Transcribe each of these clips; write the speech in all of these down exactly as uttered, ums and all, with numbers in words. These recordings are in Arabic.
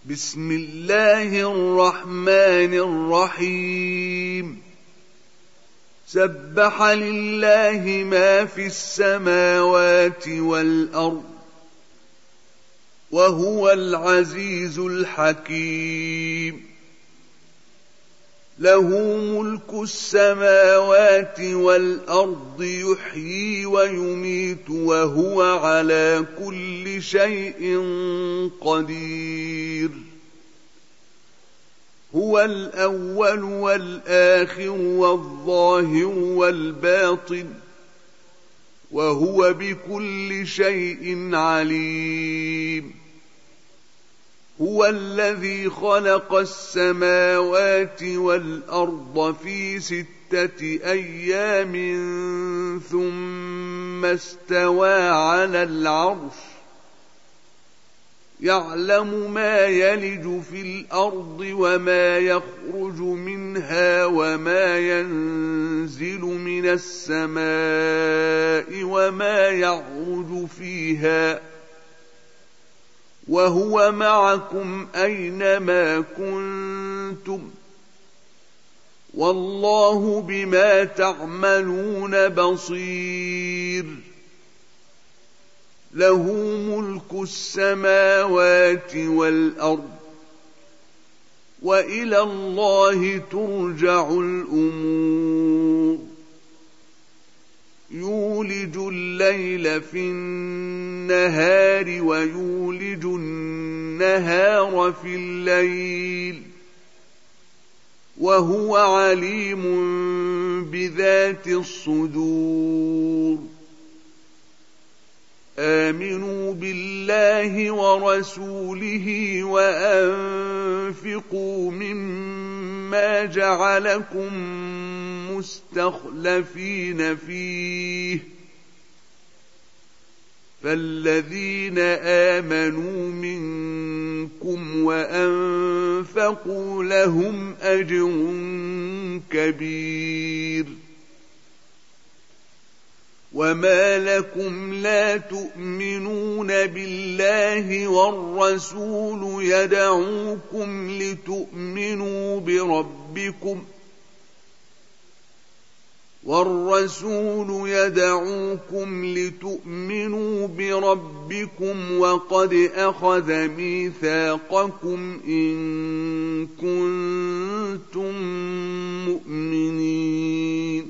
بسم الله الرحمن الرحيم سبح لله ما في السماوات والأرض وهو العزيز الحكيم له ملك السماوات والأرض يحيي ويميت وهو على كل شيء قدير هو الأول والآخر والظاهر والباطن وهو بكل شيء عليم هو الذي خلق السماوات والأرض في ستة أيام ثم استوى على العرش يعلم ما يلج في الأرض وما يخرج منها وما ينزل من السماء وما يعرج فيها وهو معكم أينما كنتم والله بما تعملون بصير له ملك السماوات والأرض وإلى الله ترجع الأمور يولج الليل في النهار ويولج النهار في الليل وهو عليم بذات الصدور آمنوا بالله ورسوله وأنفقوا مما جعلكم مستخلفين فيه فالذين آمنوا منكم وأنفقوا لهم أجر كبير وما لكم لا تؤمنون بالله والرسول يدعوكم لتؤمنوا بربكم والرسول يدعوكم لتؤمنوا بربكم وقد أخذ ميثاقكم إن كنتم مؤمنين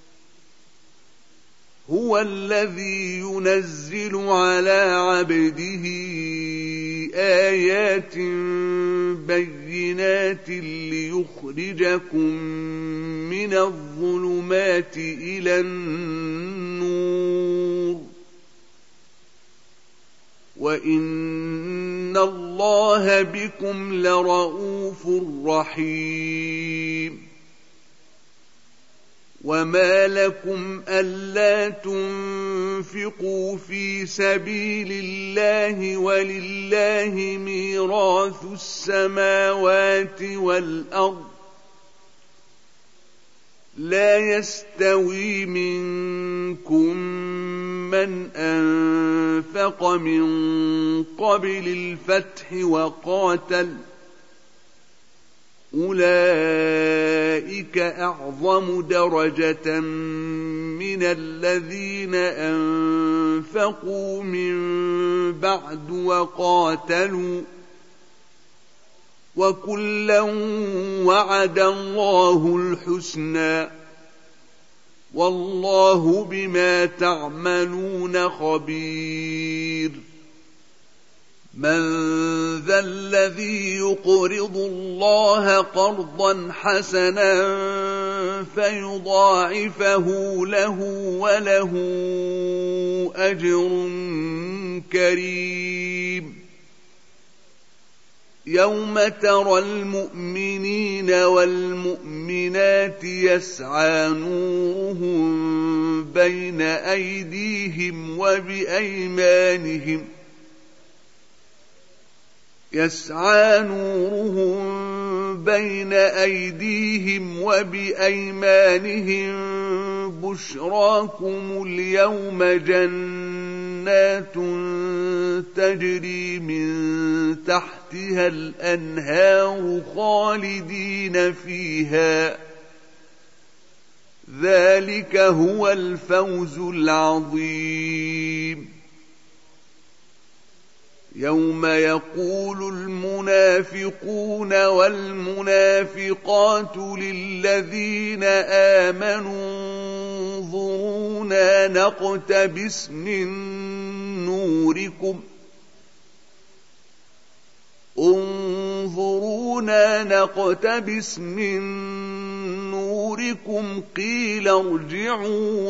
هو الذي ينزل على عبده آيات بينات ليخرجكم من الظلمات إلى النور وإن الله بكم لرءوف رحيم وما لكم ألا تنفقوا في سبيل الله ولله ميراث السماوات والأرض لا يستوي منكم من أنفق من قبل الفتح وقاتل أولئك أعظم درجة من الذين أنفقوا من بعد وقاتلوا وكلا وعد الله الحسنى والله بما تعملون خبير من ذا الذي يقرض الله قرضا حسنا فيضاعفه له وله أجر كريم يوم ترى المؤمنين والمؤمنات يسعى نورهم بين أيديهم وبأيمانهم يسعى نورهم بين أيديهم وبأيمانهم بشراكم اليوم جنات تجري من تحتها الأنهار خالدين فيها، ذلك هو الفوز العظيم. يوم يقول المنافقون والمنافقات للذين آمنوا انظرونا نقتبس من نوركم انظرونا نقتبس من نوركم قيل ارجعوا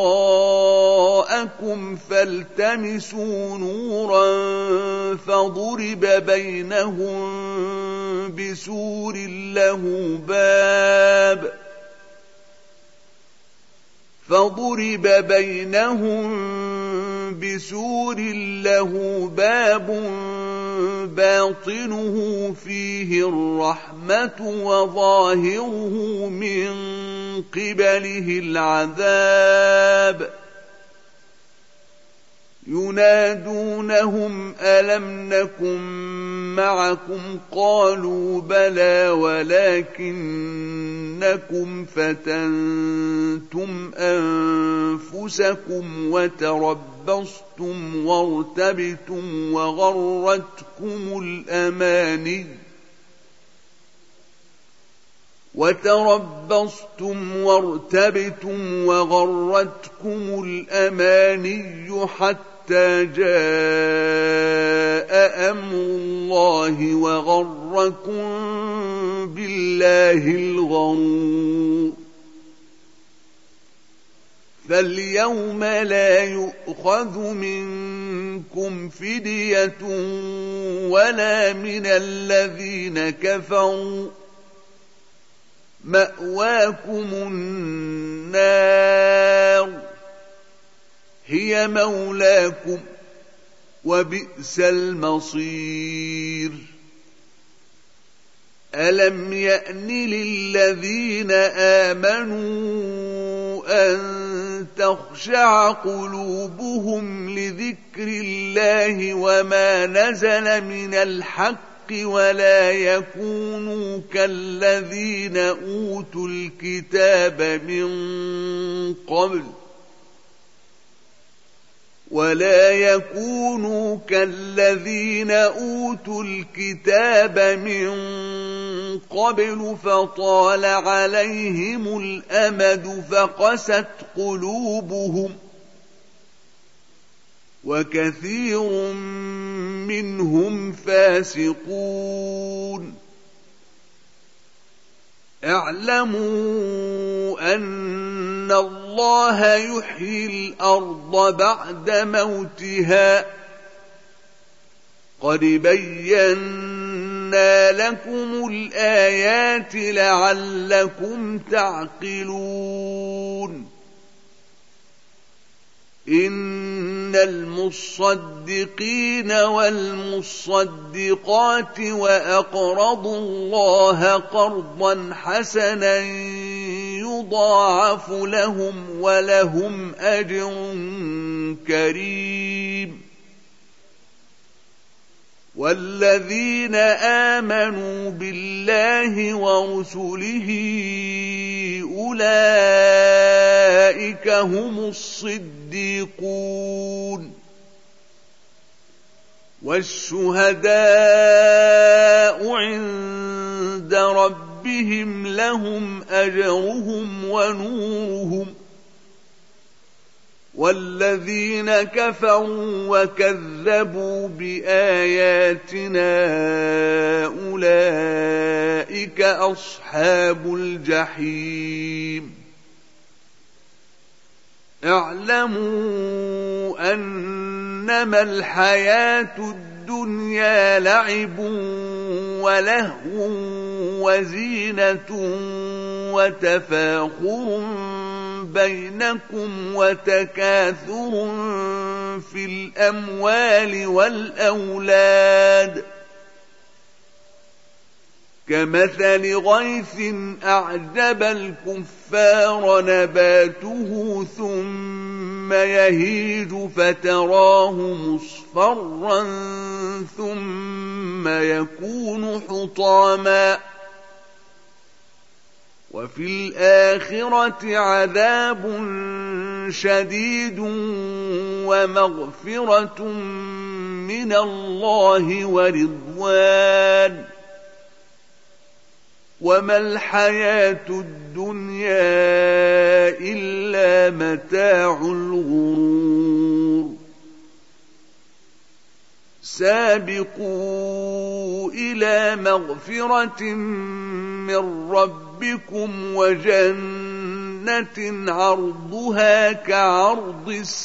وراءكم فالتمسوا نورا فضرب بينهم بسور له باب فضرب بينهم بسور له باب باطنه فيه الرحمة وظاهره من قبله العذاب ينادونهم ألم نكن معكم قالوا بلى ولكنكم فتنتم أنفسكم وتربصتم وارتبتم وغرتكم الأماني وتربصتم وارتبتم وغرتكم الأماني حتى جاء أمر الله وغركم بالله الغرور. فاليوم لا يؤخذ منكم فدية ولا من الذين كفروا مأواكم النار هي مولاكم وبئس المصير. ألم يأن للذين آمنوا أن تخشع قلوبهم لذكر الله وما نزل من الحق ولا يكونوا كالذين أوتوا الكتاب من قبل ولا يكونوا كالذين أوتوا الكتاب من قبل فطال عليهم الأمد فقست قلوبهم وكثير منهم فاسقون. اعلموا أن الله يحيي الأرض بعد موتها قد بينا لكم الآيات لعلكم تعقلون. إن المصدقين والمصدقات وأقرضوا الله قرضا حسنا يضاعف لهم ولهم أجر كريم. والذين آمنوا بالله ورسله أولئك هم الصديقون والشهداء عند ربهم لهم أجرهم ونورهم. والذين كفروا وكذبوا بآياتنا أولئك أصحاب الجحيم. اعلموا أنما الحياة الدنيا لعب ولهو وزينة وتفاخر بينكم وتكاثر في الأموال والأولاد كمثل غيث أعجب الكفار نباته ثم ثم يهيج فتراه مصفرا ثم يكون حطاما وفي الآخرة عذاب شديد ومغفرة من الله ورضوان وما الحياة الدنيا إلا متاع الغرور سابقوا إلى مغفرة من ربكم وجنة عرضها كعرض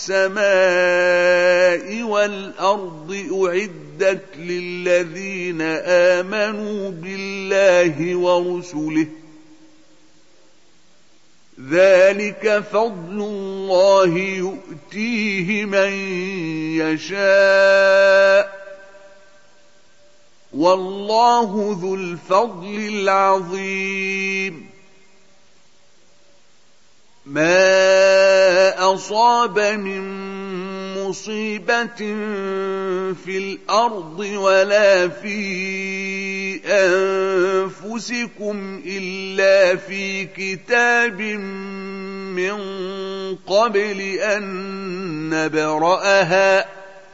السماء والأرض أعدت للذين آمنوا بالله ورسله ذلك فضل الله يؤتيه من يشاء والله ذو الفضل العظيم ما أصاب من مصيبة في الأرض ولا في أنفسكم إلا في كتاب من قبل أن نبرأها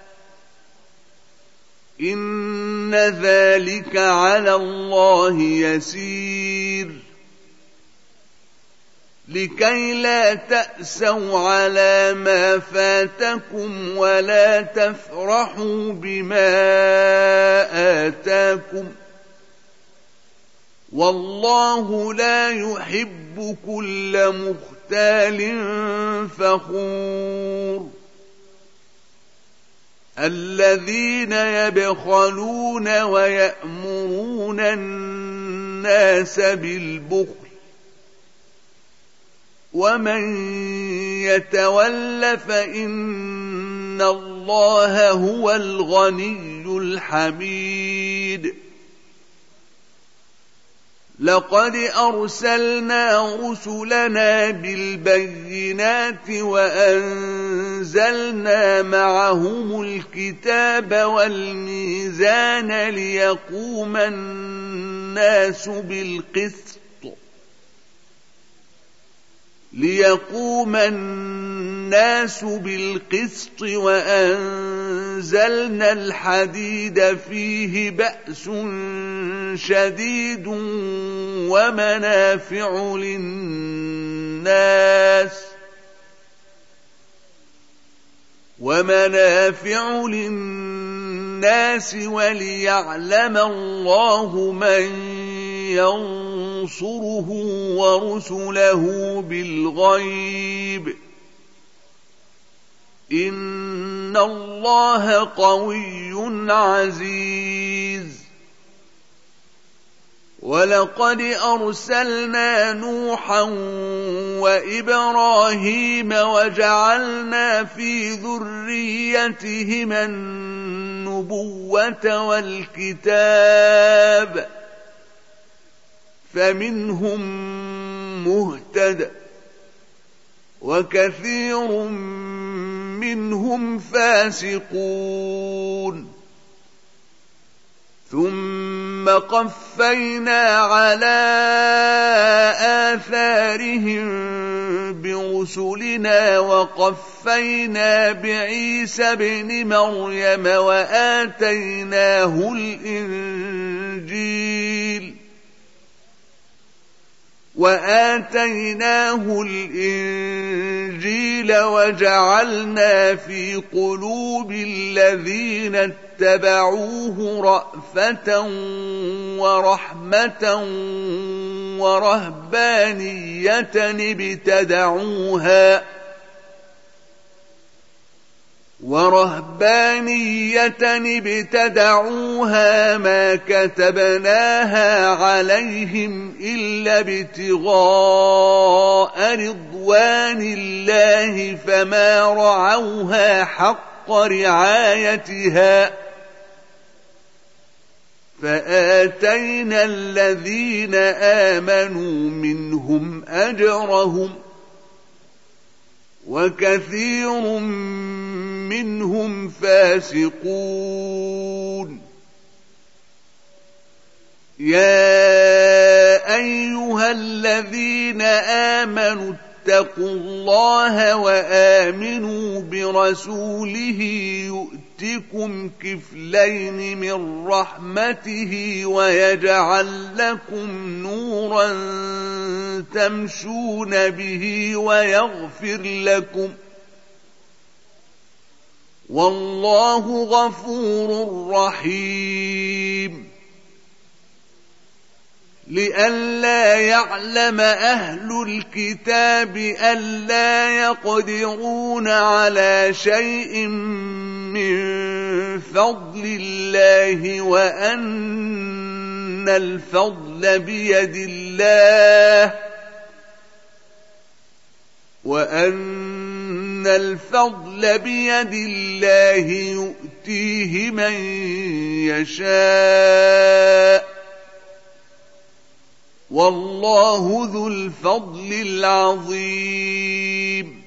إن ذلك على الله يسير لكي لا تأسوا على ما فاتكم ولا تفرحوا بما آتاكم والله لا يحب كل مختال فخور الذين يبخلون ويأمرون الناس بالبخل ومن يتول فإن الله هو الغني الحميد لقد أرسلنا رسلنا بالبينات وأنزلنا معهم الكتاب والميزان ليقوم الناس بالقسط ليقوم الناس بالقسط وأنزلنا الحديد فيه بأس شديد ومنافع للناس ومنافع للناس وليعلم الله من ينصره ورسله بالغيب إن الله قوي عزيز ولقد أرسلنا نوحا وإبراهيم وجعلنا في ذريتهما النبوة والكتاب فمنهم مهتد وكثير منهم فاسقون ثم قفينا على آثارهم برسلنا وقفينا بعيسى ابن مريم وآتيناه الإنجيل وآتيناه الإنجيل وجعلنا في قلوب الذين اتبعوه رأفة ورحمة ورهبانية ابتدعوها ورهبانية ابتدعوها ما كتبناها عليهم إلا ابتغاء رضوان الله فما رعوها حق رعايتها فآتينا الذين آمنوا منهم أجرهم وكثير منهم فاسقون. يا أيها الذين آمنوا اتقوا الله وآمنوا برسوله يؤتكم كفلين من رحمته ويجعل لكم نورا تمشون به ويغفر لكم والله غفور رحيم. لئلا يعلم أهل الكتاب ألا يقدرون على شيء من فضل الله وأن الفضل بيد الله وأن الفضل بيد الله يؤتيه من يشاء والله ذو الفضل العظيم.